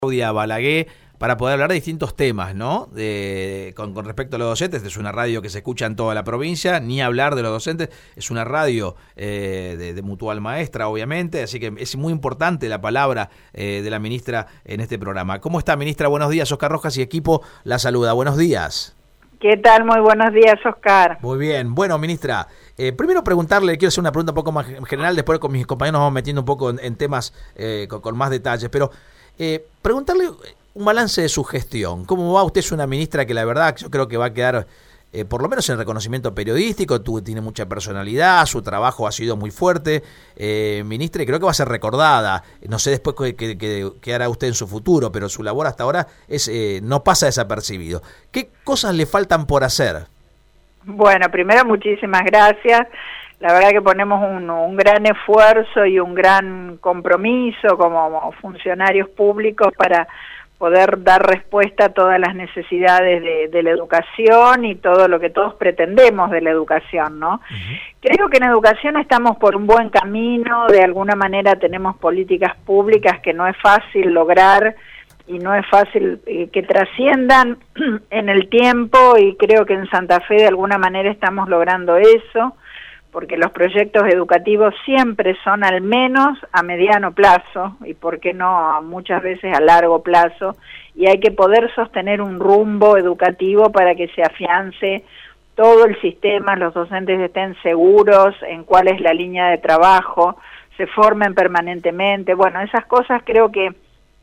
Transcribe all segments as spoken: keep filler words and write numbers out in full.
Claudia Balaguer para poder hablar de distintos temas, ¿no? De, con, con respecto a los docentes, es una radio que se escucha en toda la provincia, ni hablar de los docentes, es una radio eh, de, de Mutual Maestra, obviamente, así que es muy importante la palabra eh, de la ministra en este programa. ¿Cómo está, ministra? Buenos días, Oscar Rojas y equipo la saluda. Buenos días. ¿Qué tal? Muy buenos días, Oscar. Muy bien. Bueno, ministra, eh, primero preguntarle, quiero hacer una pregunta un poco más general, después con mis compañeros nos vamos metiendo un poco en, en temas eh, con, con más detalles, pero eh, preguntarle un balance de su gestión. ¿Cómo va? Usted es una ministra que la verdad yo creo que va a quedar, eh, por lo menos en reconocimiento periodístico, tú, tiene mucha personalidad, su trabajo ha sido muy fuerte, eh, ministra, y creo que va a ser recordada. No sé después qué, qué, qué, qué hará usted en su futuro, pero su labor hasta ahora es eh, no pasa desapercibido. ¿Qué cosas le faltan por hacer? Bueno, primero muchísimas gracias. La verdad que ponemos un, un gran esfuerzo y un gran compromiso como funcionarios públicos para poder dar respuesta a todas las necesidades de, de la educación y todo lo que todos pretendemos de la educación, ¿no? Uh-huh. Creo que en educación estamos por un buen camino, de alguna manera tenemos políticas públicas que no es fácil lograr y no es fácil eh, que trasciendan en el tiempo, y creo que en Santa Fe de alguna manera estamos logrando eso, porque los proyectos educativos siempre son al menos a mediano plazo, y por qué no muchas veces a largo plazo, y hay que poder sostener un rumbo educativo para que se afiance todo el sistema, los docentes estén seguros en cuál es la línea de trabajo, se formen permanentemente. Bueno, esas cosas creo que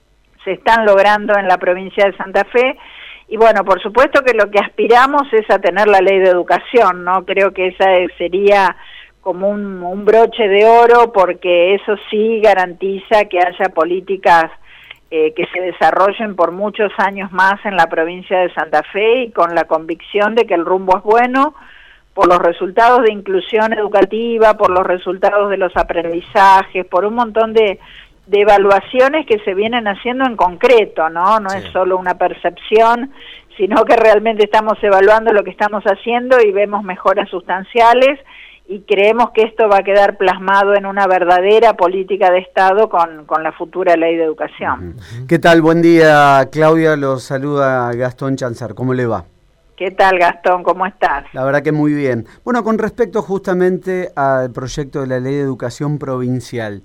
se están logrando en la provincia de Santa Fe. Y bueno, por supuesto que lo que aspiramos es a tener la ley de educación, ¿no? Creo que esa sería como un, un broche de oro, porque eso sí garantiza que haya políticas eh, que se desarrollen por muchos años más en la provincia de Santa Fe, y con la convicción de que el rumbo es bueno, por los resultados de inclusión educativa, por los resultados de los aprendizajes, por un montón de... de evaluaciones que se vienen haciendo en concreto, ¿no? No sí. Es solo una percepción, sino que realmente estamos evaluando lo que estamos haciendo y vemos mejoras sustanciales, y creemos que esto va a quedar plasmado en una verdadera política de Estado con, con la futura ley de educación. Uh-huh. ¿Qué tal? Buen día, Claudia, los saluda Gastón Chanzar, ¿cómo le va? ¿Qué tal, Gastón? ¿Cómo estás? La verdad que muy bien. Bueno, con respecto justamente al proyecto de la Ley de Educación Provincial,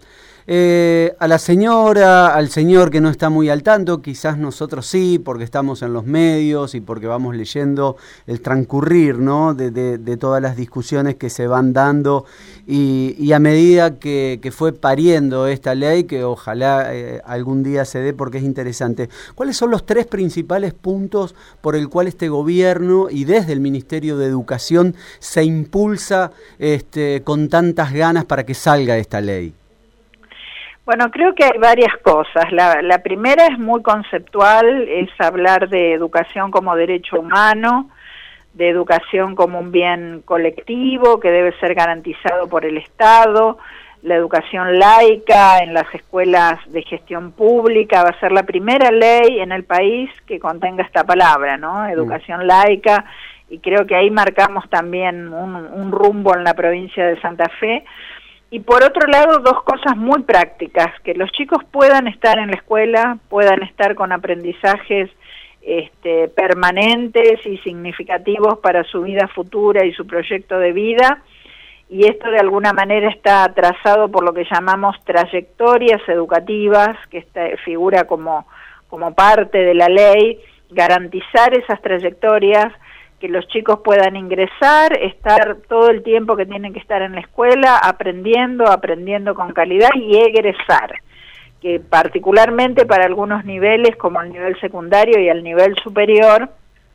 Eh, a la señora, al señor que no está muy al tanto, quizás nosotros sí, porque estamos en los medios y porque vamos leyendo el transcurrir, ¿no? de, de, de todas las discusiones que se van dando, y, y a medida que, que fue pariendo esta ley, que ojalá eh, algún día se dé porque es interesante. ¿Cuáles son los tres principales puntos por el cual este gobierno y desde el Ministerio de Educación se impulsa este, con tantas ganas para que salga esta ley? Bueno, creo que hay varias cosas. La, la primera es muy conceptual, es hablar de educación como derecho humano, de educación como un bien colectivo que debe ser garantizado por el Estado, la educación laica en las escuelas de gestión pública. Va a ser la primera ley en el país que contenga esta palabra, ¿no? Educación mm. laica, y creo que ahí marcamos también un, un rumbo en la provincia de Santa Fe. Y por otro lado, dos cosas muy prácticas: que los chicos puedan estar en la escuela, puedan estar con aprendizajes este, permanentes y significativos para su vida futura y su proyecto de vida, y esto de alguna manera está trazado por lo que llamamos trayectorias educativas, que está, figura como, como parte de la ley, garantizar esas trayectorias, que los chicos puedan ingresar, estar todo el tiempo que tienen que estar en la escuela, aprendiendo, aprendiendo con calidad, y egresar, que particularmente para algunos niveles, como el nivel secundario y el nivel superior,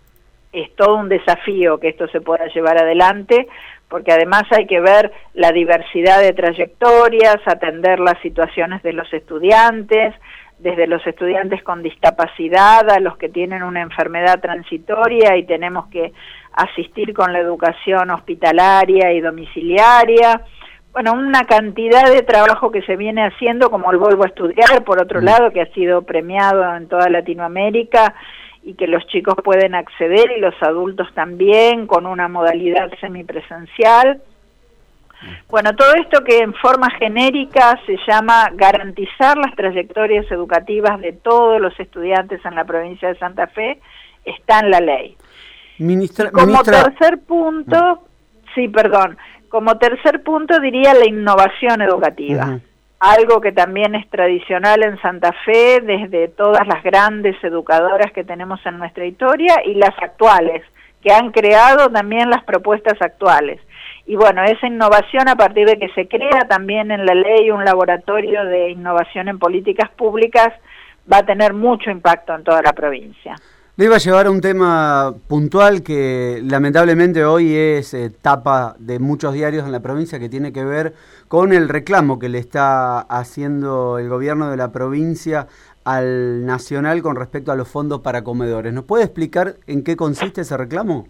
es todo un desafío que esto se pueda llevar adelante, porque además hay que ver la diversidad de trayectorias, atender las situaciones de los estudiantes, desde los estudiantes con discapacidad a los que tienen una enfermedad transitoria y tenemos que asistir con la educación hospitalaria y domiciliaria. Bueno, una cantidad de trabajo que se viene haciendo, como el Vuelvo a Estudiar, por otro lado, que ha sido premiado en toda Latinoamérica y que los chicos pueden acceder, y los adultos también, con una modalidad semipresencial. Bueno, todo esto que en forma genérica se llama garantizar las trayectorias educativas de todos los estudiantes en la provincia de Santa Fe, está en la ley. Ministra, como ministra... tercer punto, no. sí, perdón, como tercer punto diría la innovación educativa. Uh-huh. Algo que también es tradicional en Santa Fe desde todas las grandes educadoras que tenemos en nuestra historia y las actuales, que han creado también las propuestas actuales. Y bueno, esa innovación a partir de que se crea también en la ley un laboratorio de innovación en políticas públicas va a tener mucho impacto en toda la provincia. Le iba a llevar a un tema puntual que lamentablemente hoy es eh, tapa de muchos diarios en la provincia, que tiene que ver con el reclamo que le está haciendo el gobierno de la provincia al Nacional con respecto a los fondos para comedores. ¿Nos puede explicar en qué consiste ese reclamo?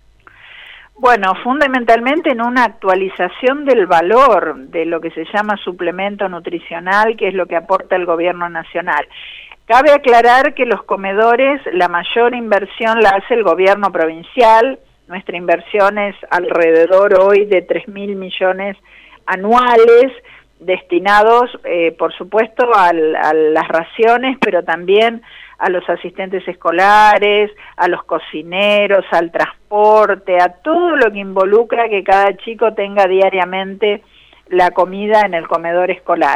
Bueno, fundamentalmente en una actualización del valor de lo que se llama suplemento nutricional, que es lo que aporta el gobierno nacional. Cabe aclarar que los comedores, la mayor inversión la hace el gobierno provincial. Nuestra inversión es alrededor hoy de tres mil millones anuales, destinados, eh, por supuesto, al, a las raciones, pero también a los asistentes escolares, a los cocineros, al transporte, a todo lo que involucra que cada chico tenga diariamente la comida en el comedor escolar.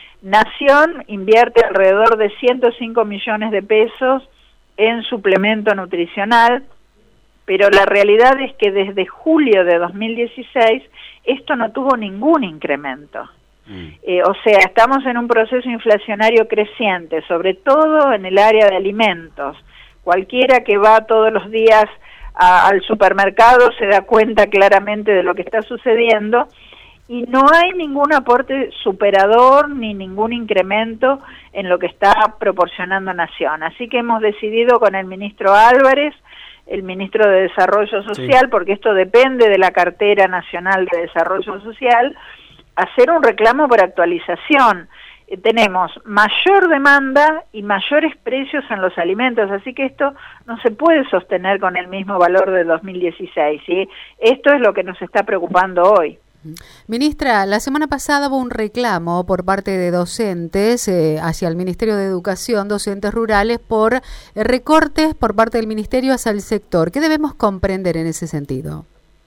Nación invierte alrededor de ciento cinco millones de pesos en suplemento nutricional, pero la realidad es que desde julio de dos mil dieciséis esto no tuvo ningún incremento. Mm. Eh, o sea, estamos en un proceso inflacionario creciente, sobre todo en el área de alimentos. Cualquiera que va todos los días a, al supermercado se da cuenta claramente de lo que está sucediendo, y no hay ningún aporte superador ni ningún incremento en lo que está proporcionando Nación. Así que hemos decidido con el ministro Álvarez, el ministro de Desarrollo Social, sí, porque esto depende de la cartera nacional de Desarrollo Social, hacer un reclamo por actualización. Eh, tenemos mayor demanda y mayores precios en los alimentos, así que esto no se puede sostener con el mismo valor de dos mil dieciséis, ¿sí? Esto es lo que nos está preocupando hoy. Ministra, la semana pasada hubo un reclamo por parte de docentes eh, hacia el Ministerio de Educación, docentes rurales, por eh, recortes por parte del Ministerio hacia el sector. ¿Qué debemos comprender en ese sentido?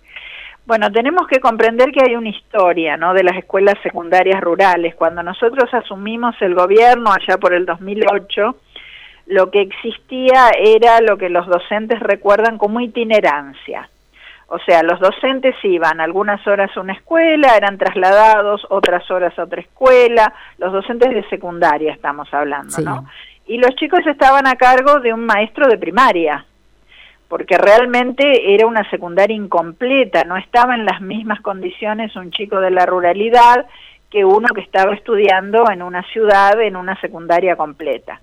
Bueno, tenemos que comprender que hay una historia, ¿no?, de las escuelas secundarias rurales. Cuando nosotros asumimos el gobierno allá por el dos mil ocho, lo que existía era lo que los docentes recuerdan como itinerancia. O sea, los docentes iban algunas horas a una escuela, eran trasladados otras horas a otra escuela, los docentes de secundaria estamos hablando, sí, ¿no? Y los chicos estaban a cargo de un maestro de primaria, porque realmente era una secundaria incompleta, no estaba en las mismas condiciones un chico de la ruralidad que uno que estaba estudiando en una ciudad, en una secundaria completa.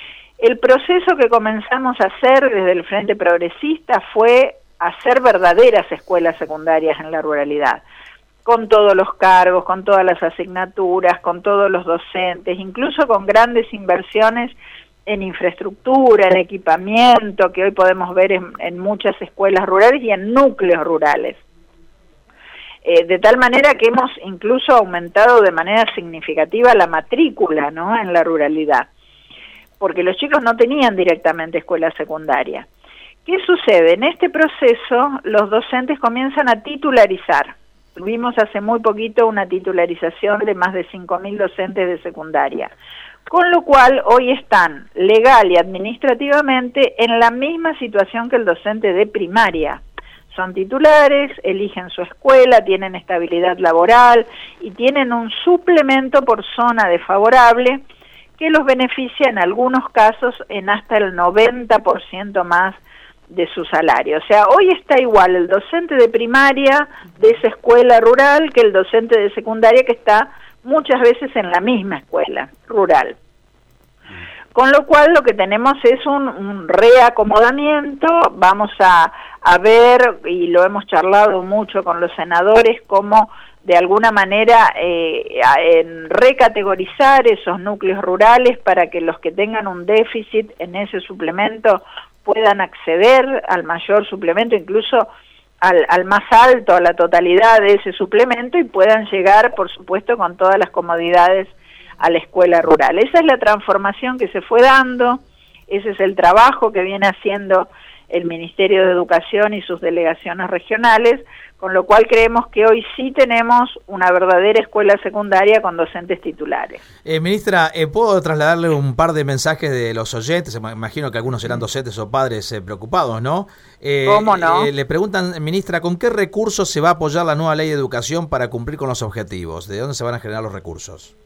El proceso que comenzamos a hacer desde el Frente Progresista fue hacer verdaderas escuelas secundarias en la ruralidad, con todos los cargos, con todas las asignaturas, con todos los docentes, incluso con grandes inversiones en infraestructura, en equipamiento, que hoy podemos ver en, en muchas escuelas rurales y en núcleos rurales. Eh, de tal manera que hemos incluso aumentado de manera significativa la matrícula, ¿no?, en la ruralidad, porque los chicos no tenían directamente escuela secundaria. ¿Qué sucede? En este proceso los docentes comienzan a titularizar. Tuvimos hace muy poquito una titularización de más de cinco mil docentes de secundaria, con lo cual hoy están legal y administrativamente en la misma situación que el docente de primaria. Son titulares, eligen su escuela, tienen estabilidad laboral y tienen un suplemento por zona desfavorable que los beneficia en algunos casos en hasta el noventa por ciento más de su salario. O sea, hoy está igual el docente de primaria de esa escuela rural que el docente de secundaria que está muchas veces en la misma escuela rural. Con lo cual lo que tenemos es un, un reacomodamiento. Vamos a, a ver, y lo hemos charlado mucho con los senadores, cómo de alguna manera eh, en recategorizar esos núcleos rurales para que los que tengan un déficit en ese suplemento puedan acceder al mayor suplemento, incluso al, al más alto, a la totalidad de ese suplemento y puedan llegar, por supuesto, con todas las comodidades a la escuela rural. Esa es la transformación que se fue dando, ese es el trabajo que viene haciendo el Ministerio de Educación y sus delegaciones regionales, con lo cual creemos que hoy sí tenemos una verdadera escuela secundaria con docentes titulares. Eh, ministra, eh, ¿puedo trasladarle un par de mensajes de los oyentes? Me imagino que algunos serán docentes o padres eh, preocupados, ¿no? Eh, ¿Cómo no? Eh, le preguntan, ministra, ¿con qué recursos se va a apoyar la nueva ley de educación para cumplir con los objetivos? ¿De dónde se van a generar los recursos?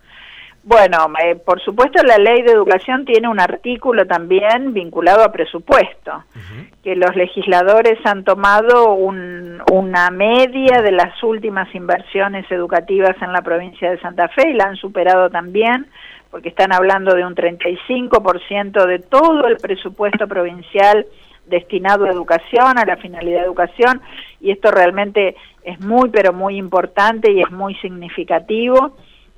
Bueno, eh, por supuesto la ley de educación tiene un artículo también vinculado a presupuesto, uh-huh. que los legisladores han tomado un, una media de las últimas inversiones educativas en la provincia de Santa Fe y la han superado también, porque están hablando de un treinta y cinco por ciento de todo el presupuesto provincial destinado a educación, a la finalidad de educación, y esto realmente es muy, pero muy importante y es muy significativo.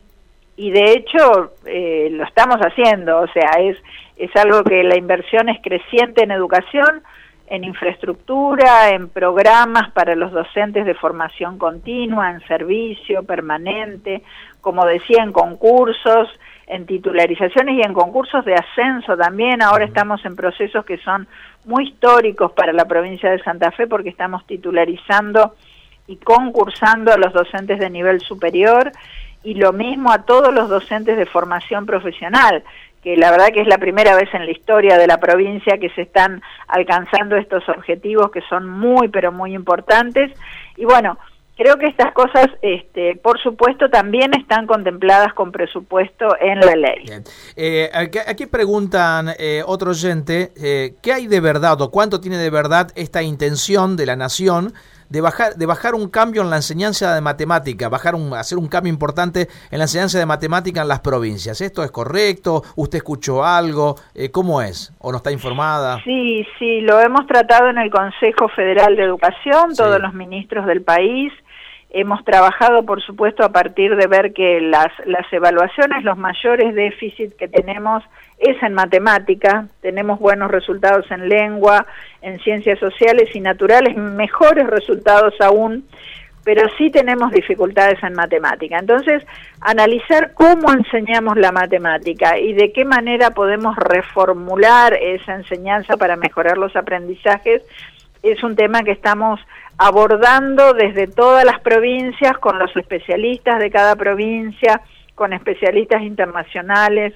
Y de hecho eh, lo estamos haciendo, o sea, es, es algo que la inversión es creciente en educación, en infraestructura, en programas para los docentes de formación continua, en servicio permanente, como decía, en concursos, en titularizaciones y en concursos de ascenso también. Ahora estamos en procesos que son muy históricos para la provincia de Santa Fe porque estamos titularizando y concursando a los docentes de nivel superior, y lo mismo a todos los docentes de formación profesional, que la verdad que es la primera vez en la historia de la provincia que se están alcanzando estos objetivos que son muy, pero muy importantes. Y bueno, creo que estas cosas, este, por supuesto, también están contempladas con presupuesto en la ley. Bien. Eh, aquí, aquí preguntan eh, otro oyente, eh, ¿qué hay de verdad o cuánto tiene de verdad esta intención de la Nación de bajar de bajar un cambio en la enseñanza de matemática, bajar un, hacer un cambio importante en la enseñanza de matemática en las provincias? ¿Esto es correcto? ¿Usted escuchó algo? Eh, ¿Cómo es? ¿O no está informada? Sí, sí, lo hemos tratado en el Consejo Federal de Educación, sí. Todos los ministros del país. Hemos trabajado, por supuesto, a partir de ver que las, las evaluaciones, los mayores déficits que tenemos es en matemática. Tenemos buenos resultados en lengua, en ciencias sociales y naturales, mejores resultados aún, pero sí tenemos dificultades en matemática. Entonces, analizar cómo enseñamos la matemática y de qué manera podemos reformular esa enseñanza para mejorar los aprendizajes es un tema que estamos abordando desde todas las provincias, con los especialistas de cada provincia, con especialistas internacionales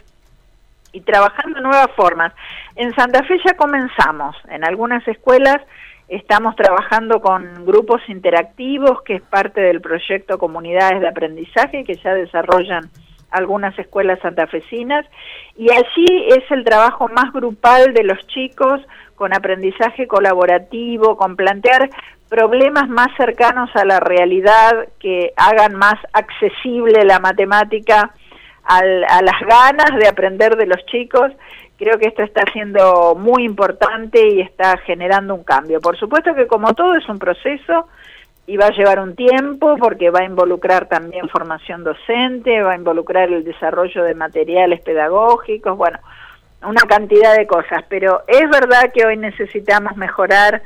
y trabajando nuevas formas. En Santa Fe ya comenzamos, en algunas escuelas estamos trabajando con grupos interactivos, que es parte del proyecto Comunidades de Aprendizaje, que ya desarrollan algunas escuelas santafesinas, y allí es el trabajo más grupal de los chicos, con aprendizaje colaborativo, con plantear problemas más cercanos a la realidad, que hagan más accesible la matemática al, a las ganas de aprender de los chicos. Creo que esto está siendo muy importante y está generando un cambio. Por supuesto que, como todo, es un proceso y va a llevar un tiempo, porque va a involucrar también formación docente, va a involucrar el desarrollo de materiales pedagógicos, bueno, una cantidad de cosas, pero es verdad que hoy necesitamos mejorar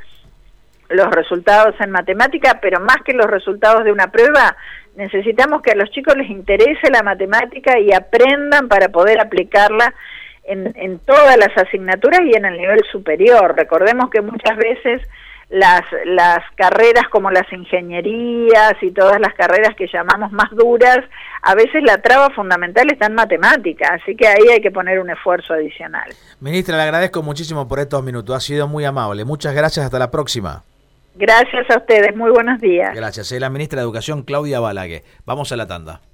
los resultados en matemática, pero más que los resultados de una prueba, necesitamos que a los chicos les interese la matemática y aprendan para poder aplicarla en, en todas las asignaturas y en el nivel superior. Recordemos que muchas veces las, las carreras como las ingenierías y todas las carreras que llamamos más duras, a veces la traba fundamental está en matemática, así que ahí hay que poner un esfuerzo adicional. Ministra, le agradezco muchísimo por estos minutos, ha sido muy amable. Muchas gracias, hasta la próxima. Gracias a ustedes, muy buenos días. Gracias, es la ministra de Educación, Claudia Balague. Vamos a la tanda.